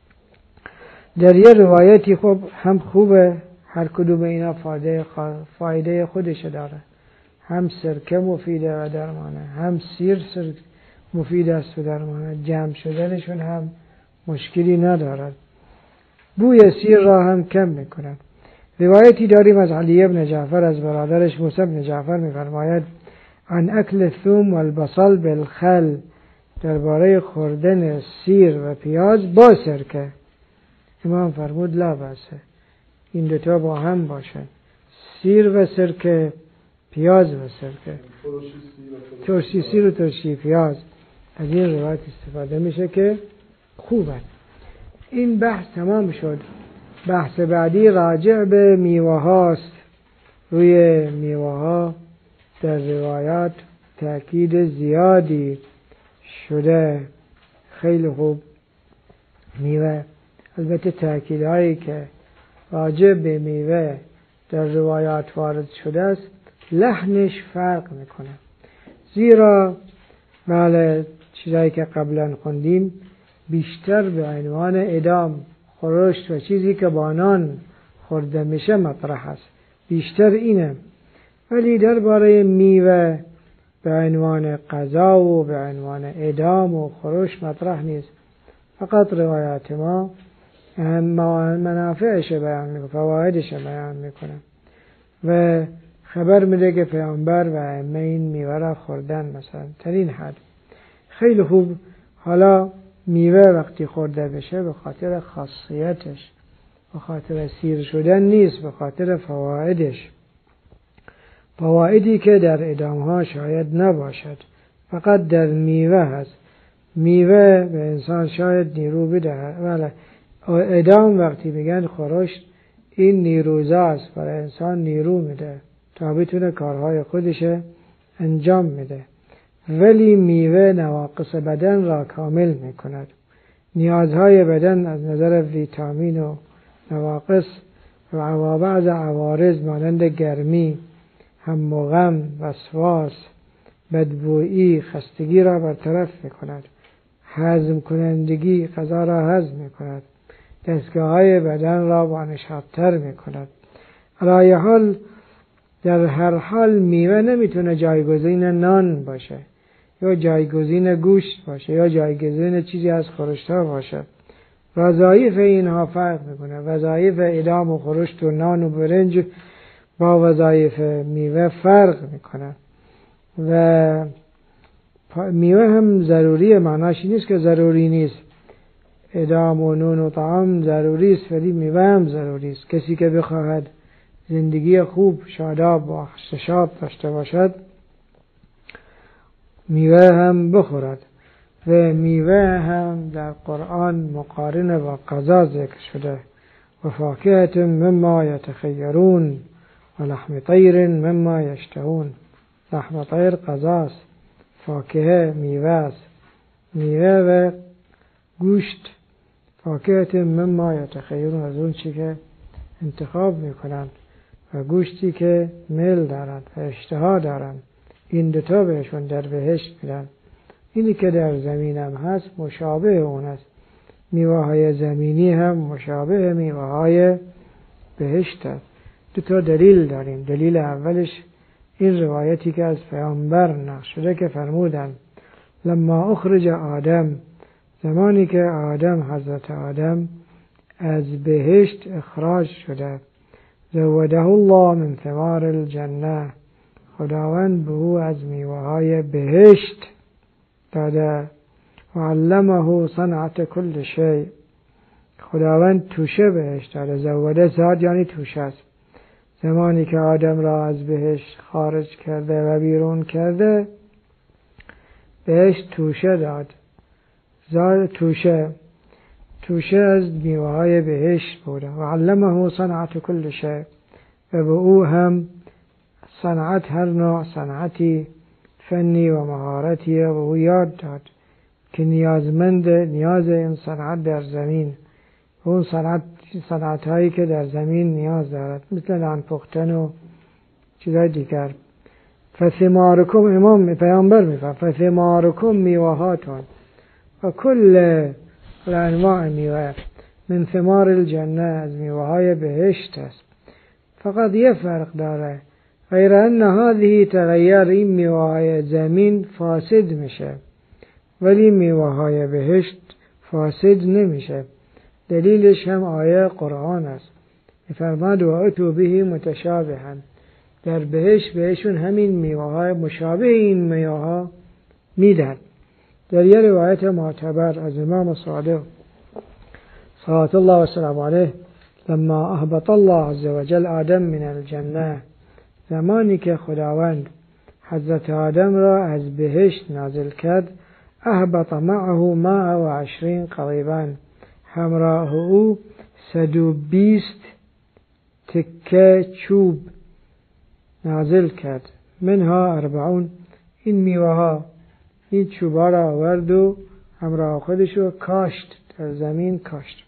در یه روایتی خب هم خوبه، هر کدوم اینا فایده خودش داره. هم سرکه مفیده و درمانه، هم سیر مفید است و درمانه. جمع شدنشون هم مشکلی ندارد، بوی سیر را هم کم میکنند. روایتی داریم از علی ابن جعفر از برادرش موسی ابن جعفر میفرماید عن اکل الثوم والبصل بالخل، درباره خوردن سیر و پیاز با سرکه. امام فرمود لا بأسه، این دوتا با هم باشن، سیر و سرکه، پیاز و سرکه، ترشی سیر و ترشی پیاز. از این روایت استفاده میشه که خوبه. این بحث تمام شد. بحث بعدی راجع به میوه هاست. روی میوه ها در روایات تأکید زیادی شده. خیلی خوب. میوه، البته تأکید هایی که راجع به میوه در روایات وارد شده است لحنش فرق میکنه، زیرا بله چیزایی که قبلا خوندیم بیشتر به عنوان ادام، خورشت و چیزی که با نان خورده میشه مطرح است، بیشتر اینه. ولی درباره میوه به عنوان غذا و به عنوان ادام و خورشت مطرح نیست. فقط روایات ما منافعش بیان میکنه، فوایدش بیان میکنه و خبر میده که پیامبر و ائمه این میوه را خوردن مثلا در این حد. خیلی خوب. حالا میوه وقتی خورده بشه به خاطر خاصیتش، به خاطر سیر شدن نیست، به خاطر فوایدش، فوایدی که در ادامها شاید نباشد، فقط در میوه هست. میوه به انسان شاید نیرو بده. بله، ادام وقتی میگن خورشت، این نیروزا است، برای انسان نیرو میده تا بتونه کارهای خودش انجام میده. ولی میوه نواقص بدن را کامل میکند. نیازهای بدن از نظر ویتامین و نواقص و بعض عوارض مانند گرمی، هم و غم، وسواس، بدبویی، خستگی را برطرف میکند. هضم کنندگی، غذا را هضم میکند. دستگاه‌های بدن را با نشاط‌تر میکند. علی حال در هر حال میوه نمیتونه جایگزین نان باشه، یا جایگزین گوشت باشه، یا جایگزین چیزی از خورشت‌ها باشه. وظایف اینها فرق میکنه. وظایف ادام و خورشت و نان و برنج با وظایف میوه فرق میکنه. و میوه هم ضروریه، معناش نیست که ضروری نیست. ادام و نون و طعام ضروری است، ولی میوه هم ضروری است. کسی که بخواهد زندگی خوب، شاداب و احتشاب داشته باشد، میوه هم بخورد. و میوه هم در قرآن مقارن با غذا ذکر شده. و فاکهة مما یتخیرون و لحم طیر مما یشتهون. لحم طیر غذاست، فاکهه میوه است. میوه و گوشت. فاکهة مما یتخیرون، از اون چی که انتخاب میکنند، و گوشتی که میل دارند و اشتها دارند، این دوتا بهشون در بهشت میدن. اینی که در زمین هم هست مشابه اون است. میوه های زمینی هم مشابه میوه های بهشت است. دوتا دلیل داریم. دلیل اولش این روایتی که از پیامبر نقل شده که فرمودند لما اخرج آدم، زمانی که حضرت آدم از بهشت اخراج شده، زوده الله من ثمار الجنه، خداوند به او از میوه های بهشت داده. و علمه صنعت کل شیء، خداوند توشه بهش داده. زوده زاد یعنی توشه است. زمانی که آدم را از بهشت خارج کرده و بیرون کرده، بهش توشه داد. زاد توشه از میوه های بهشت بوده. و علمه صنعت کل شیء، و به او هم صنعت، هر نوع صنعتی فنی و مهارتی و او یاد داد که نیاز این صنعت در زمین، اون صنعت هایی که در زمین نیاز دارد، مثل نان پختن و چیزای دیگر. فثمارکم، امام پیامبر میفرماید فثمارکم میوهاتون و کل انواع میوه من ثمار الجنه، از میوه های بهشت است. فقط یه فرق داره، غیر ان هذه تغییر، این میوه های زمین فاسد میشه ولی میوه های بهشت فاسد نمیشه. دلیلش هم آیه قرآن است. فرمود و اتوا به متشابها، در بهشت بهشون همین میوه های مشابه این میوه ها میدن. در یه روایت معتبر از امام صادق صلوات الله و سلام علیه، لما اهبط الله عز وجل آدم من الجنه، زمانی که خداوند حضرت آدم را از بهشت نازل کرد، اهبط معه 120 قضیبا، همراه او 120 تکه چوب نازل کرد. منها 40، این میوه ها، این چوبا را آورد و همراه خودش رو کاشت، در زمین کاشت.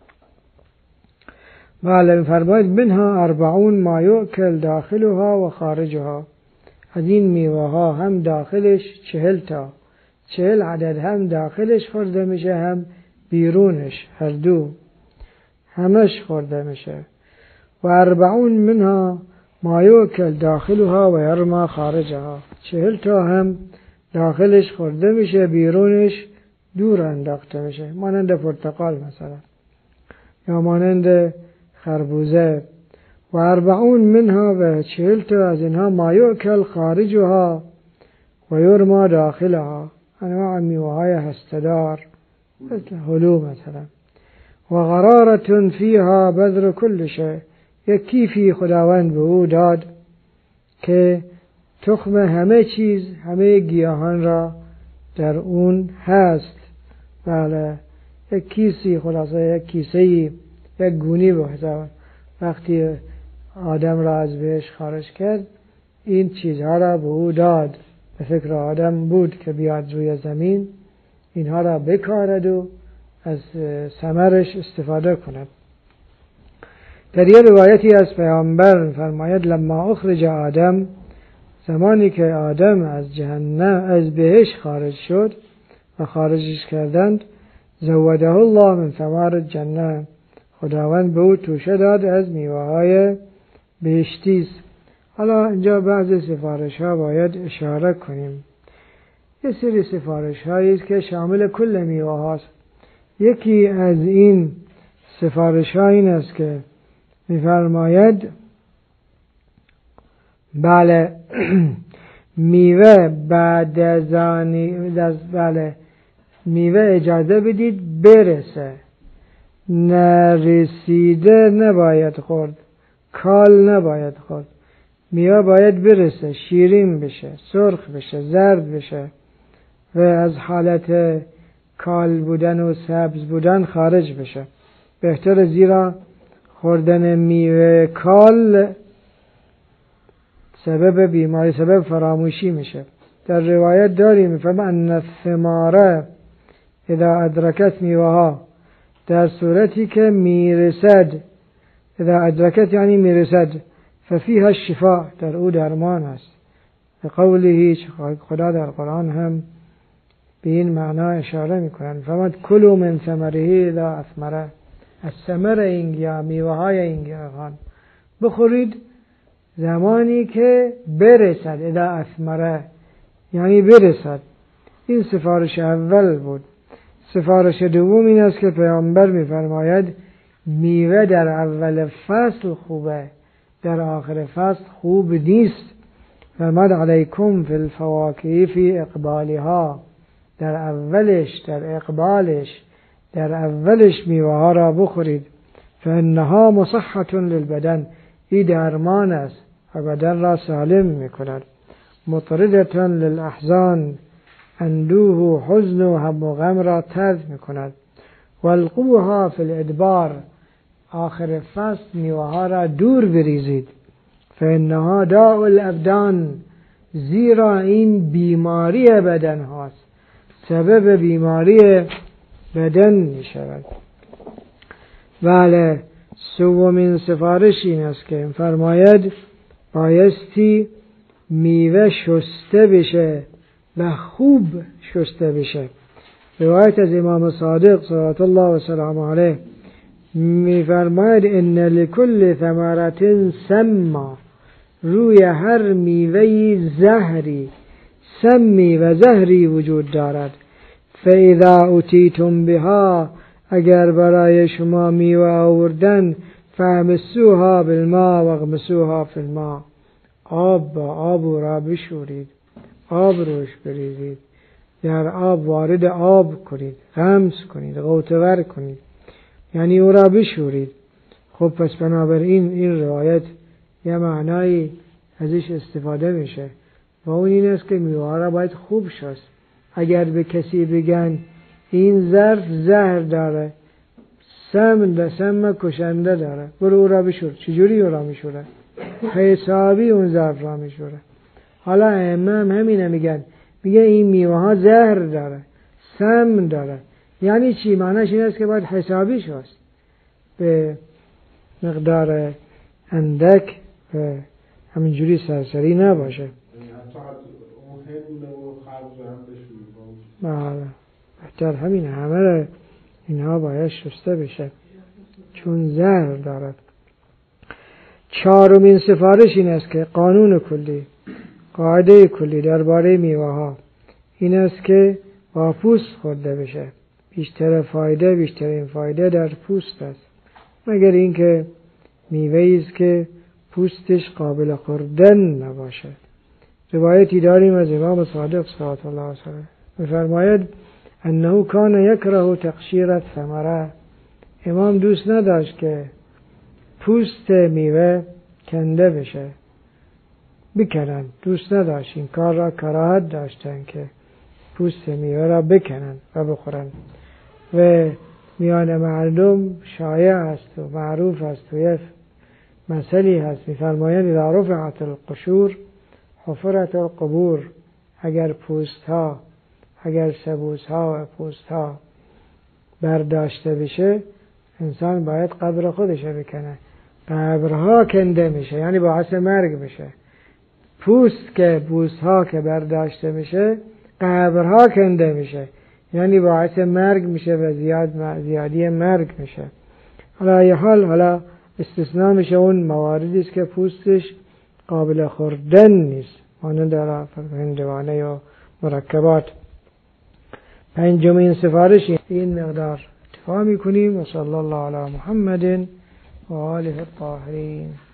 معلم فرماید منها 40 ما یؤکل داخلها و خارجها، از این میوه ها هم داخلش 40 عدد هم داخلش خورده میشه هم بیرونش، هر دو همش خورده میشه. و 40 منها ما یؤکل داخلها و یرمى خارجها، 40 تا هم داخلش خورده میشه، بیرونش دور انداخته میشه، مانند پرتقال مثلا یا مانند خربوزه. و 40 منها، و 40 تا از اینها ما یؤکل خارجها و یرمى داخلها، انواع میوه های هسته‌دار مثل هلو مثلا. و غرارة فیها بذر کل شیء، یک کیفی خداوند به او داد که تخم همه چیز، همه گیاهان را در اون هست. بله، یک کیسی، خلاصه یک کیسه‌ای، یک گونی به حساب. وقتی آدم را از بهشت خارج کرد، این چیزها را به او داد. به فکر آدم بود که بیاد روی زمین اینها را بکارد و از ثمرش استفاده کند. در یه روایتی از پیامبر فرماید لما اخرج آدم، زمانی که آدم از جهنم، از بهشت خارج شد و خارجش کردند، زوده الله من ثمار الجنه، خداوند به او توشه داد از میوه های بهشتی. حالا اینجا بعضی سفارش ها باید اشاره کنیم. یه سری سفارش هایی است که شامل کل میوه هاست. یکی از این سفارش ها این است که می‌فرماید بله میوه بعد از میوه اجازه بدید برسه، نرسیده نباید خورد، کال نباید خورد. میوه باید برسه، شیرین بشه، سرخ بشه، زرد بشه و از حالت کال بودن و سبز بودن خارج بشه. بهتر، زیرا خوردن میوه کال سبب بیماری، سبب فراموشی میشه. در روایت داریم میفرما ان الثمار اذا ادرکت میوه ها، در صورتی که میرسد، اذا ادرکت یعنی میرسد، ففیها الشفاء، در او درمان است. به قوله خدا در قرآن هم به این معنا اشاره میکنند. فرمود کلوا من ثمره اذا اثمر، از ثمر این گیاه، میوه های این گیاهان بخورید زمانی که برسد، اذا اثمر یعنی برسد. این سفارش اول بود. سفارش دوم این است که پیامبر میفرماید میوه در اول فصل خوبه، در آخر فصل خوب نیست. فرمود علیکم فی الفواکه فی اقبالها، در اولش، در اقبالش، در اولش میوه ها را بخورید. فانها مصحة للبدن، این درمان است و بدن را سالم میکند. مطردة للاحزان، اندوه و حزن و هم و غم را طرد میکند. والقوها فی الادبار، آخر فصل میوه ها را دور بریزید. فانها داء الابدان، زیرا این بیماری بدن هاست، سبب بیماری بدن می شود. بله، سومین سفارش این است که فرماید بایستی میوه شسته بشه و خوب شسته بشه. روایت از امام صادق صلوات الله و سلام علیه میفرماید ان لکل ثمرة سما، روی هر میوه‌ای زهری، سمی و زهری وجود دارد. فاذا اتیتم بها، اگر برای شما میوه آوردن، فامسوها بالماء واغمسوها فی الماء، آب با آب را بشورید، آب روش بریزید، در آب وارد آب کنید، غمس کنید، غوطه‌ور کنید، یعنی او را بشورید. خب پس بنابراین این روایت یه معنایی ازش استفاده میشه و اون این است که میوه را باید خوب شست. اگر به کسی بگن این ظرف زهر داره، سم کشنده داره، برو او را بشور، چجوری او را میشوره؟ حسابی اون ظرف را میشوره. حالا امام همینه میگن، میگه این میوه ها زهر داره، سم داره، یعنی چی؟ معنیش این است که باید حسابی شست، به مقدار اندک و همینجوری سرسری نباشه. بله، بهتر همینه، همه اینها باید شسته بشه چون زهر دارد. چهارمین سفارش این است که قانون کلی، قاعده کلی درباره میوه ها این است که با پوست خورده بشه. بیشترین فایده در پوست است، مگر اینکه میوه‌ای است که پوستش قابل خوردن نباشه. روایتی داریم از امام صادق صلوات الله علیه می‌فرماید انه کان یکره تقشیر الثمره، امام دوست نداشت که پوست میوه کنده بشه، بکنن، دوست نداشت، این کار را کراهت داشتن که پوست میوه را بکنن و بخورن. و میان مردم شایع است و معروف است و یه مسئله هست، می‌فرمایند اذا رفعت القشور حفرت القبور، اگر سبوس‌ها و پوست‌ها برداشته بشه، انسان باید قبر خودش بکنه. قبرها کنده میشه، یعنی باعث مرگ میشه. پوست‌ها که برداشته میشه، قبرها کنده میشه، یعنی باعث مرگ میشه و زیادی مرگ میشه. حالا استثناء میشه اون مواردی است که پوستش قابل خوردن نیست، مانند هندوانه و مرکبات. پنجمین سفارش این مقدار اکتفا میکنیم. و صلی الله علی محمد و آله الطاهرین.